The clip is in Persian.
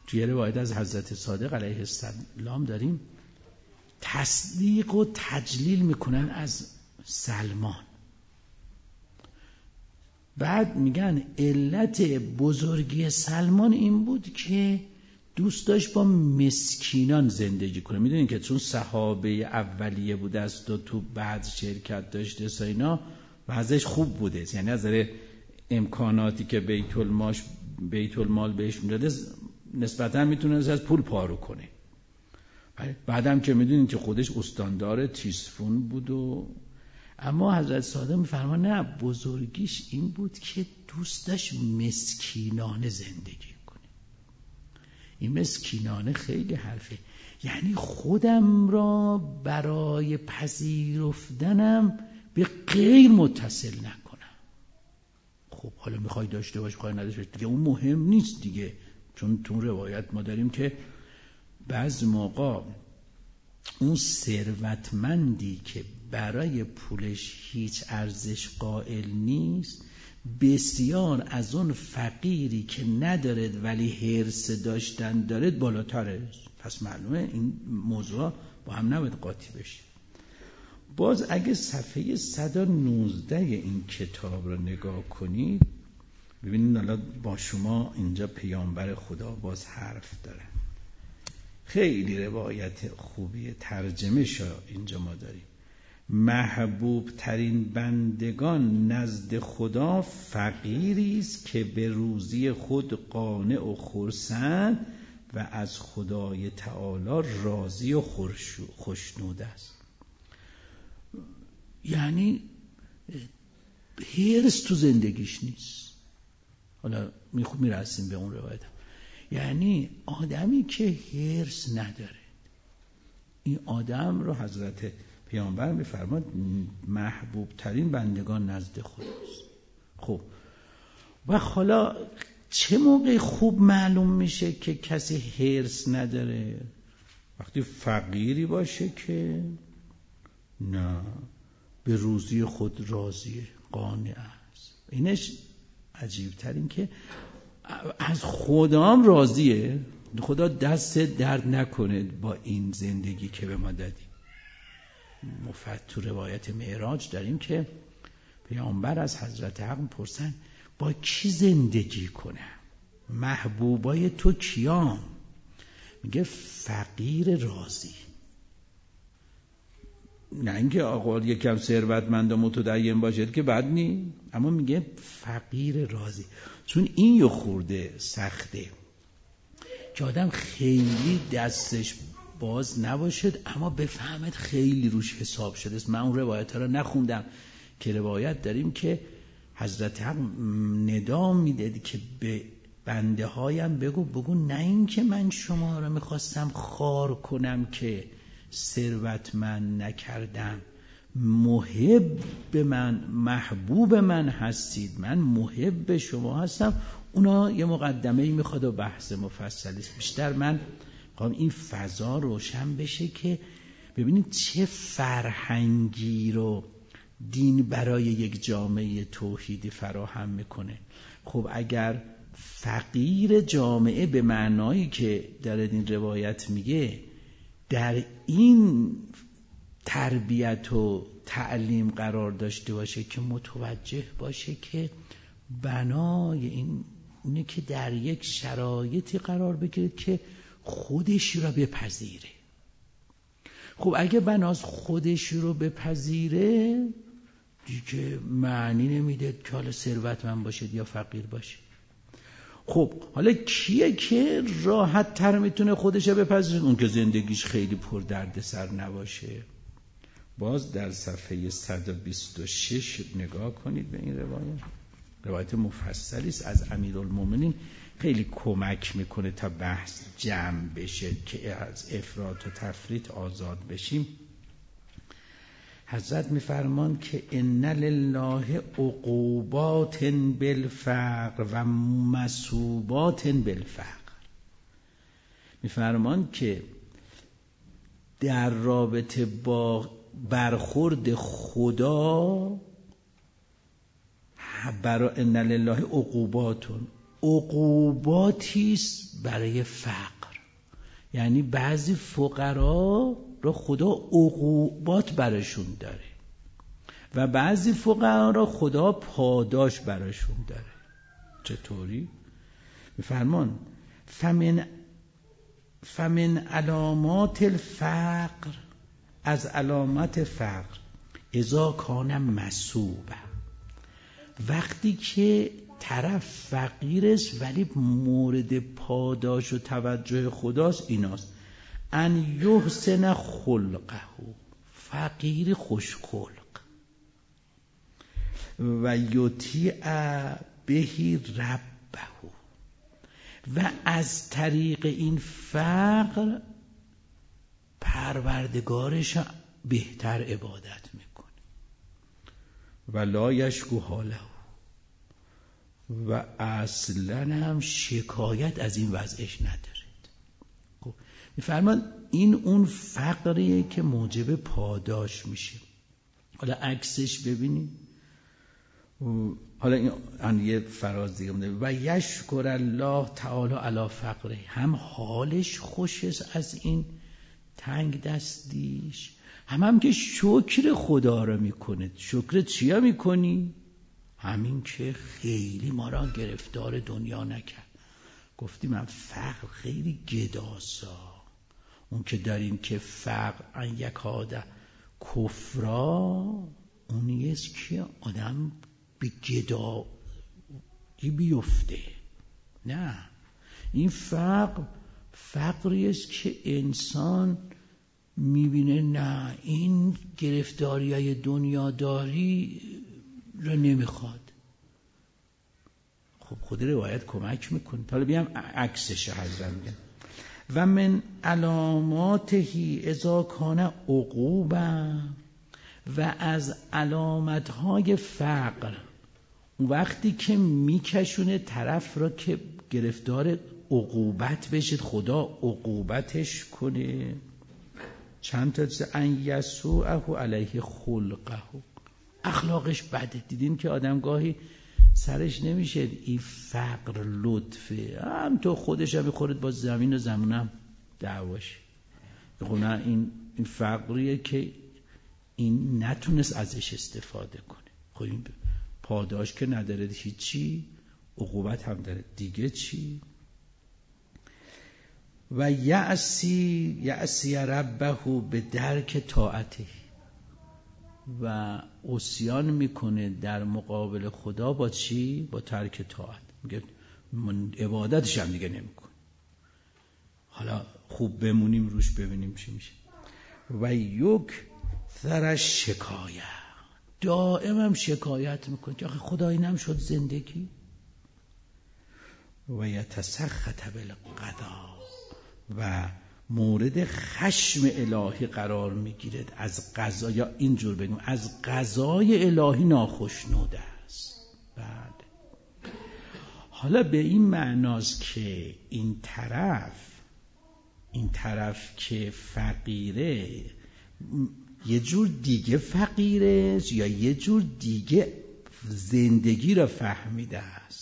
توی روایت از حضرت صادق علیه السلام داریم تصدیق و تجلیل میکنن از سلمان. بعد میگن علت بزرگی سلمان این بود که دوست داشت با مسکینان زندگی کنه. میدونین که چون صحابه اولیه بوده است و تو بعد شرکت داشته ساینا وضعش خوب بوده، یعنی از نظر امکاناتی که بیت المال بهش میداده نسبتا میتونه از پول پارو کنه. بعدم که میدونین که خودش استاندار تیسفون بود اما حضرت صادق میفرمان نه، بزرگیش این بود که دوست داشت مسکینانه زندگی کنه. این مسکینانه خیلی حرفه، یعنی خودم را برای پذیرفتنم به غیر متصل نکنم. خب حالا میخوای داشته باش میخوای نداشته باش دیگه اون مهم نیست دیگه، چون تو روایت ما داریم که بعضی موقع اون ثروتمندی که برای پولش هیچ ارزش قائل نیست بسیار از اون فقیری که ندارد ولی حرص داشتن دارد بالاتره. پس معلومه این موضوع با هم نباید قاطی بشه. باز اگه صفحه 119 این کتاب رو نگاه کنید ببینید حالا با شما اینجا پیامبر خدا باز حرف داره. خیلی روایت خوبیه، ترجمه شا اینجا ما داریم. محبوب ترین بندگان نزد خدا فقیری است که به روزی خود قانع و خرسند و از خدای تعالی راضی و خوشنود است. یعنی حرص تو زندگیش نیست. حالا میرسیم به اون روایت. یعنی آدمی که حرص نداره، این آدم رو حضرت پیامبر میفرماد محبوب ترین بندگان نزد خداست. خب و حالا چه موقع خوب معلوم میشه که کسی حرص نداره؟ وقتی فقیری باشه که نه، به روزی خود راضیه، قانع است. اینش عجیب ترین که از خدام راضیه، خدا دست درد نکنه با این زندگی که به ما دادی. تو روایت معراج داریم که پیامبر از حضرت حق پرسن با کی زندگی کنم؟ محبوبای تو کیام؟ میگه فقیر راضی. نه اینکه آقا یکم ثروتمند و متدین باشد که بد نی، اما میگه فقیر راضی. چون این یه خورده سخته که آدم خیلی دستش باز نباشد اما بفهمد خیلی روش حساب شده است. من اون روایت ها رو نخوندم که روایت داریم که حضرت حق ندا میداد که به بنده هایم بگو نه این که من شما رو میخواستم خوار کنم که ثروتمند نکردم، محب من محبوب من هستید، من محب شما هستم. اونا یه مقدمه‌ای میخواد و بحث مفصلی است. بیشتر من میخوام این فضا روشن بشه که ببینید چه فرهنگی رو دین برای یک جامعه توحیدی فراهم میکنه. خب اگر فقیر جامعه به معنایی که در این روایت میگه در این تربیت و تعلیم قرار داشته باشه که متوجه باشه که بنای اینه که در یک شرایطی قرار بگیرید که خودش رو بپذیره. خب اگه بناز خودش رو بپذیره دیگه معنی نمیده که حالا ثروتمند باشه یا فقیر باشه. خب حالا کیه که راحت تر میتونه خودش رو بپذیره؟ اون که زندگیش خیلی پر درد سر نباشه. باز در صفحه 126 نگاه کنید به این روایت مفصلی است از امیرالمومنین، خیلی کمک میکنه تا بحث جمع بشه که از افراط و تفریط آزاد بشیم. حضرت میفرمان که ان لله عقوبات بالفقر و مثوبات بالفقر. میفرمان که در رابطه با برخورد خدا برای ان لله عقوباتون، عقوباتی است برای فقر. یعنی بعضی فقرا رو خدا عقوبات براشون داره و بعضی فقرا رو خدا پاداش براشون داره. چطوری؟ میفرمان فمن علامات الفقر، از علامت فقر، اذا کان مسوبه، وقتی که طرف فقیر است ولی مورد پاداش و توجه خداست، ایناست: ان یحسن خلقه، فقیر خوشخلق، و یطیع بهی ربه، و از طریق این فقر پروردگارش بهتر عبادت میکنه. و لا یشکو حاله، و اصلا هم شکایت از این وضعش ندارید. خب میفرمان این اون فقریه که موجب پاداش میشه. حالا عکسش ببینید. حالا این یه فراز دیگه مونده: و یشکر الله تعالی علی فقره، هم حالش خوش است از این تنگ دستیش، هم که شکر خدا رو میکنه. شکر چیا میکنی؟ همین که خیلی ما را گرفتار دنیا نکرد. گفتیم من فقر خیلی گداسا، اون که داریم که فقر ان یکاده کفرا، اونیست که آدم به گدایی بیفته. نه، این فقریست که انسان میبینه نه، این گرفتاریای دنیاداری رو نمیخواد. خب خود روایت کمک میکنه. حالا بیام عکسش حضرت میگن: و من علاماته اذا کان عقوبا، و از علامتهای فقر وقتی که میکشونه طرف را که گرفتار عقوبت بشید، خدا عقوبتش کنه. چند تا چیز: ان یسوءه علیه خلقه، اخلاقش بده. دیدین که آدم گاهی سرش نمیشه این فقر لطفه، هم تو خودش هم بخورد با زمین و زمونم دعواش. نه، این فقریه که این نتونست ازش استفاده کنه. خب این پاداش که نداره، هیچی، عقوبت هم داره دیگه چی؟ و یعصی ربه به درک طاعته، و عصیان میکنه در مقابل خدا با چی؟ با ترک طاعت. میگه من عبادتش هم دیگه نمیکنه. حالا خوب بمونیم روش ببینیم چی میشه. و یکثر شکایت، دائم هم شکایت میکنه که آخه خدا اینم شد زندگی. و یتسخط بالقضا، و مورد خشم الهی قرار میگیرد از قضا، یا اینجور بگیم از قضای الهی ناخشنود است. بله. حالا به این معناست که این طرف که فقیره یه جور دیگه فقیره یا یه جور دیگه زندگی را فهمیده است.